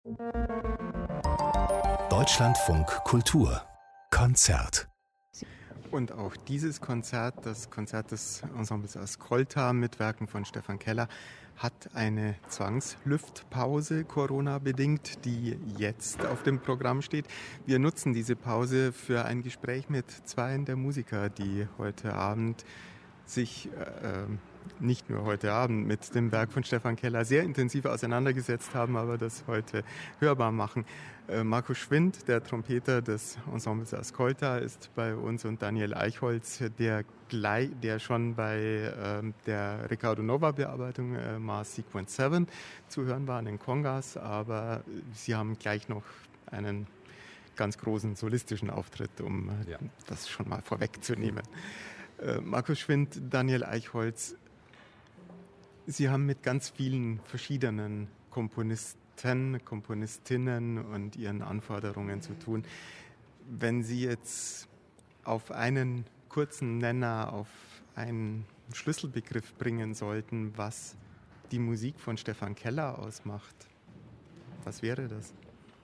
Deutschlandfunk Kultur Konzert. Und auch dieses Konzert, das Konzert des Ensembles Ascolta mit Werken von Stefan Keller, hat eine Zwangslüftpause, Corona-bedingt, die jetzt auf dem Programm steht. Wir nutzen diese Pause für ein Gespräch mit zwei der Musiker, die heute Abend sich nicht nur heute Abend mit dem Werk von Stefan Keller sehr intensiv auseinandergesetzt haben, aber das heute hörbar machen. Markus Schwind, der Trompeter des Ensembles Ascolta, ist bei uns, und Daniel Eichholz, der schon bei der Riccardo Nova Bearbeitung Mars Sequence 7 zu hören war, an den Congas, aber sie haben gleich noch einen ganz großen solistischen Auftritt, um das schon mal vorwegzunehmen. Markus Schwind, Daniel Eichholz, Sie haben mit ganz vielen verschiedenen Komponisten, Komponistinnen und ihren Anforderungen zu tun. Wenn Sie jetzt auf einen kurzen Nenner, auf einen Schlüsselbegriff bringen sollten, was die Musik von Stefan Keller ausmacht, was wäre das?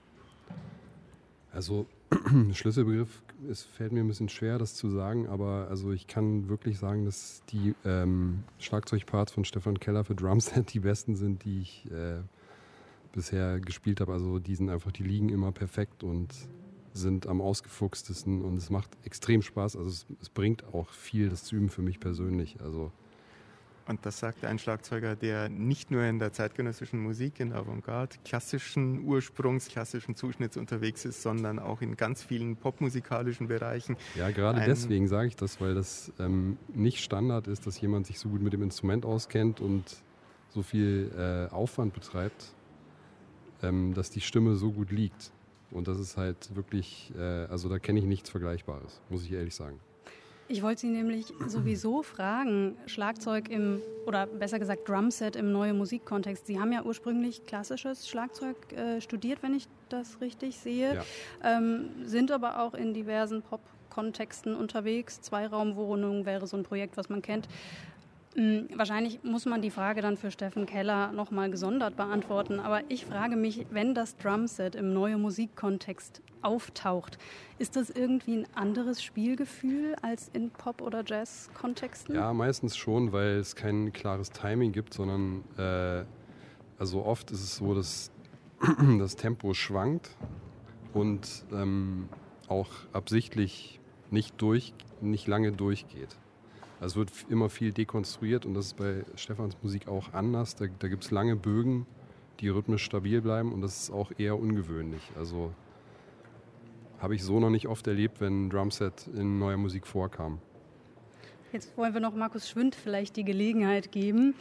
Also Schlüsselbegriff, es fällt mir ein bisschen schwer, das zu sagen, aber also ich kann wirklich sagen, dass die Schlagzeugparts von Stefan Keller für Drumset die besten sind, die ich bisher gespielt habe. Also die liegen immer perfekt und sind am ausgefuchstesten und es macht extrem Spaß. Also es bringt auch viel, das zu üben für mich persönlich. Also und das sagt ein Schlagzeuger, der nicht nur in der zeitgenössischen Musik, in Avantgarde, klassischen Ursprungs, klassischen Zuschnitts unterwegs ist, sondern auch in ganz vielen popmusikalischen Bereichen. Ja, gerade deswegen sage ich das, weil das nicht Standard ist, dass jemand sich so gut mit dem Instrument auskennt und so viel Aufwand betreibt, dass die Stimme so gut liegt. Und das ist halt wirklich, also da kenne ich nichts Vergleichbares, muss ich ehrlich sagen. Ich wollte Sie nämlich sowieso fragen, Schlagzeug oder besser gesagt Drumset im neuen Musikkontext. Sie haben ja ursprünglich klassisches Schlagzeug studiert, wenn ich das richtig sehe, sind aber auch in diversen Pop-Kontexten unterwegs. Zweiraumwohnung wäre so ein Projekt, was man kennt. Wahrscheinlich muss man die Frage dann für Stefan Keller nochmal gesondert beantworten, aber ich frage mich, wenn das Drumset im neuen Musikkontext auftaucht, ist das irgendwie ein anderes Spielgefühl als in Pop- oder Jazz-Kontexten? Ja, meistens schon, weil es kein klares Timing gibt, sondern also oft ist es so, dass das Tempo schwankt und auch absichtlich nicht lange durchgeht. Also es wird immer viel dekonstruiert und das ist bei Stefans Musik auch anders. Da gibt es lange Bögen, die rhythmisch stabil bleiben und das ist auch eher ungewöhnlich. Also habe ich so noch nicht oft erlebt, wenn ein Drumset in neuer Musik vorkam. Jetzt wollen wir noch Markus Schwind vielleicht die Gelegenheit geben,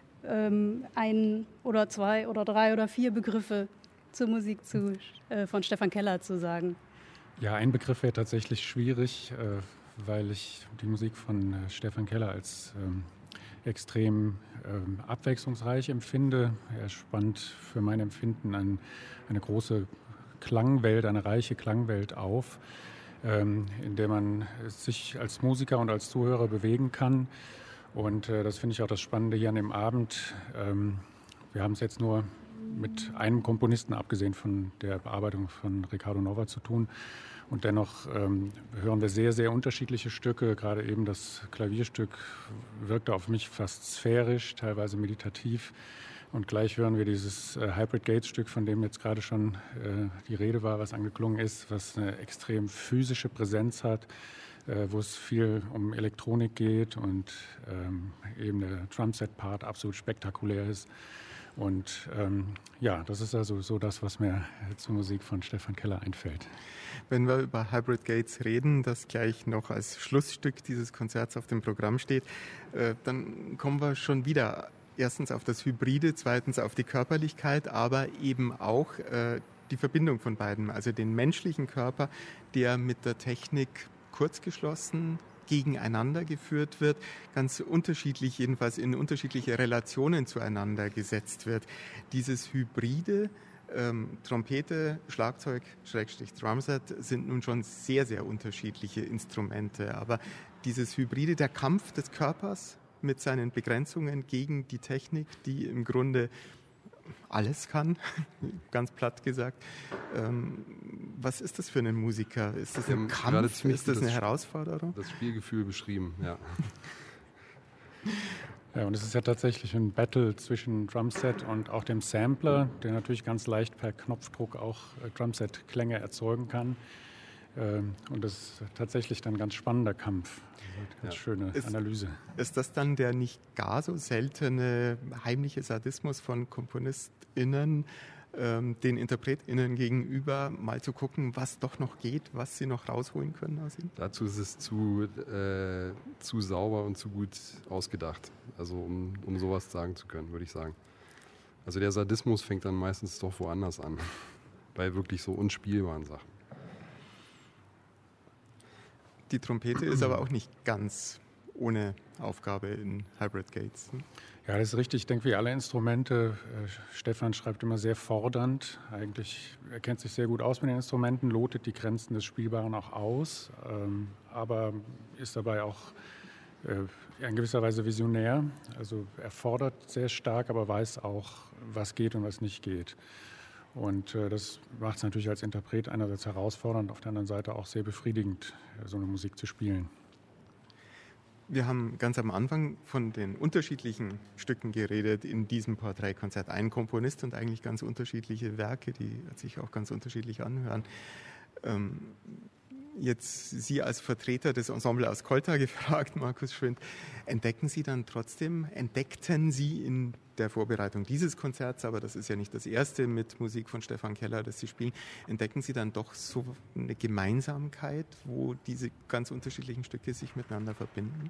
ein oder zwei oder drei oder vier Begriffe zur Musik von Stefan Keller zu sagen. Ja, ein Begriff wäre tatsächlich schwierig, weil ich die Musik von Stefan Keller als extrem abwechslungsreich empfinde. Er spannt für mein Empfinden eine große Klangwelt, eine reiche Klangwelt auf, in der man sich als Musiker und als Zuhörer bewegen kann. Und das finde ich auch das Spannende hier an dem Abend. Wir haben es jetzt nur mit einem Komponisten, abgesehen von der Bearbeitung von Riccardo Nova, zu tun. Und dennoch hören wir sehr, sehr unterschiedliche Stücke. Gerade eben das Klavierstück wirkte auf mich fast sphärisch, teilweise meditativ. Und gleich hören wir dieses Hybrid Gates Stück, von dem jetzt gerade schon die Rede war, was angeklungen ist, was eine extrem physische Präsenz hat, wo es viel um Elektronik geht und eben der Drumset-Part absolut spektakulär ist. Und das ist also so das, was mir zur Musik von Stefan Keller einfällt. Wenn wir über Hybrid Gates reden, das gleich noch als Schlussstück dieses Konzerts auf dem Programm steht, dann kommen wir schon wieder erstens auf das Hybride, zweitens auf die Körperlichkeit, aber eben auch die Verbindung von beiden, also den menschlichen Körper, der mit der Technik kurzgeschlossen gegeneinander geführt wird, ganz unterschiedlich, jedenfalls in unterschiedliche Relationen zueinander gesetzt wird. Dieses Hybride, Trompete, Schlagzeug, Drumset sind nun schon sehr, sehr unterschiedliche Instrumente. Aber dieses Hybride, der Kampf des Körpers mit seinen Begrenzungen gegen die Technik, die im Grunde alles kann, ganz platt gesagt. Was ist das für ein Musiker? Ist das ein Kampf? Ist das eine Herausforderung? Das Spielgefühl beschrieben, ja. Ja, und es ist ja tatsächlich ein Battle zwischen Drumset und auch dem Sampler, der natürlich ganz leicht per Knopfdruck auch Drumset-Klänge erzeugen kann. Und das ist tatsächlich dann ein ganz spannender Kampf. Ganz schöne Analyse. Ist das dann der nicht gar so seltene heimliche Sadismus von KomponistInnen, den InterpretInnen gegenüber, mal zu gucken, was doch noch geht, was sie noch rausholen können aus ihm? Dazu ist es zu sauber und zu gut ausgedacht, also um sowas sagen zu können, würde ich sagen. Also der Sadismus fängt dann meistens doch woanders an, bei wirklich so unspielbaren Sachen. Die Trompete ist aber auch nicht ganz ohne Aufgabe in Hybrid Gates. Ja, das ist richtig. Ich denke, wie alle Instrumente, Stefan schreibt immer sehr fordernd. Eigentlich, er kennt sich sehr gut aus mit den Instrumenten, lotet die Grenzen des Spielbaren auch aus, aber ist dabei auch in gewisser Weise visionär. Also er fordert sehr stark, aber weiß auch, was geht und was nicht geht. Und das macht es natürlich als Interpret einerseits herausfordernd, auf der anderen Seite auch sehr befriedigend, so eine Musik zu spielen. Wir haben ganz am Anfang von den unterschiedlichen Stücken geredet in diesem Porträtkonzert. Ein Komponist und eigentlich ganz unterschiedliche Werke, die sich auch ganz unterschiedlich anhören. Jetzt Sie als Vertreter des Ensemble aus Kolta gefragt, Markus Schwind, entdeckten Sie in der Vorbereitung dieses Konzerts, aber das ist ja nicht das erste mit Musik von Stefan Keller, das Sie spielen, entdecken Sie dann doch so eine Gemeinsamkeit, wo diese ganz unterschiedlichen Stücke sich miteinander verbinden?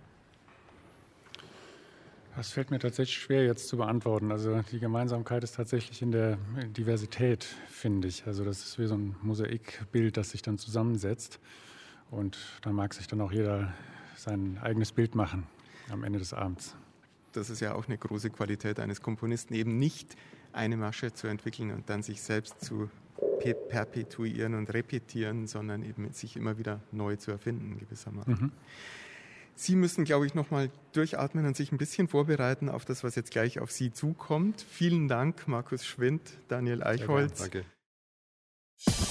Das fällt mir tatsächlich schwer jetzt zu beantworten. Also die Gemeinsamkeit ist tatsächlich in der Diversität, finde ich. Also das ist wie so ein Mosaikbild, das sich dann zusammensetzt. Und da mag sich dann auch jeder sein eigenes Bild machen am Ende des Abends. Das ist ja auch eine große Qualität eines Komponisten, eben nicht eine Masche zu entwickeln und dann sich selbst zu perpetuieren und repetieren, sondern eben sich immer wieder neu zu erfinden gewissermaßen. Mhm. Sie müssen, glaube ich, noch mal durchatmen und sich ein bisschen vorbereiten auf das, was jetzt gleich auf Sie zukommt. Vielen Dank, Markus Schwind, Daniel Eichholz. Danke.